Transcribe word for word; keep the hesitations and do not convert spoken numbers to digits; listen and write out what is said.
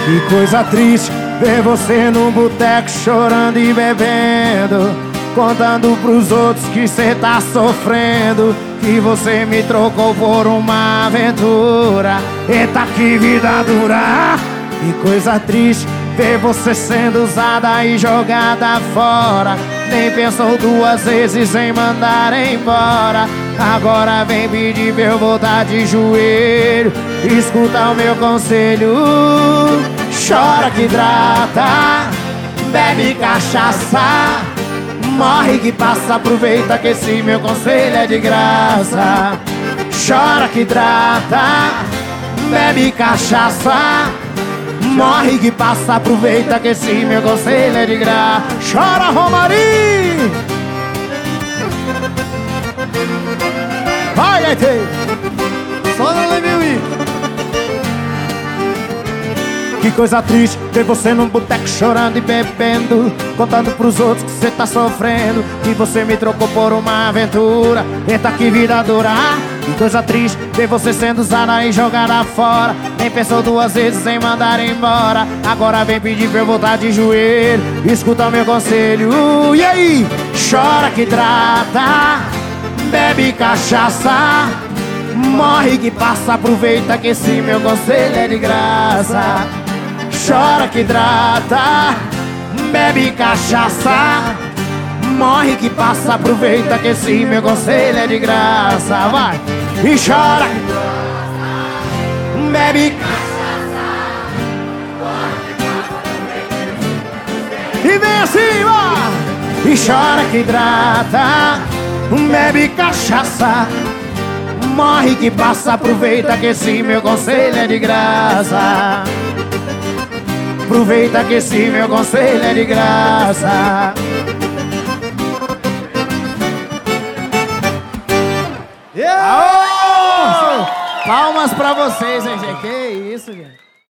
Que coisa triste ver você no boteco chorando e bebendo, contando pros outros que cê tá sofrendo, que você me trocou por uma aventura. Eita, que vida dura. Que coisa triste ver você sendo usada e jogada fora. Nem pensou duas vezes em mandar embora. Agora vem pedir pra eu voltar de joelho. Escuta o meu conselho. Chora que hidrata, bebe cachaça, morre que passa, aproveita que esse meu conselho é de graça. Chora que hidrata, bebe cachaça, morre que passa, aproveita que esse meu conselho é de graça. Chora, Romarinho! Vai, E T! Só não leve o I. Que coisa triste ver você num boteco chorando e bebendo, contando pros outros que você tá sofrendo, que você me trocou por uma aventura. Eita, que vida dura. Que coisa triste ver você sendo usada e jogada fora. Nem pensou duas vezes em mandar embora. Agora vem pedir pra eu voltar de joelho. Escuta o meu conselho. E aí? Chora que trata, bebe cachaça, morre que passa, aproveita que esse meu conselho é de graça. Chora que hidrata, bebe cachaça, morre que passa, aproveita que esse meu conselho é de graça. Vai! E chora, bebe cachaça, e vem assim, ó! E chora que hidrata, bebe cachaça, morre que passa, aproveita que esse meu conselho é de graça. Aproveita que esse meu conselho é de graça. Yeah! Palmas pra vocês, hein, gente? Que isso, gente?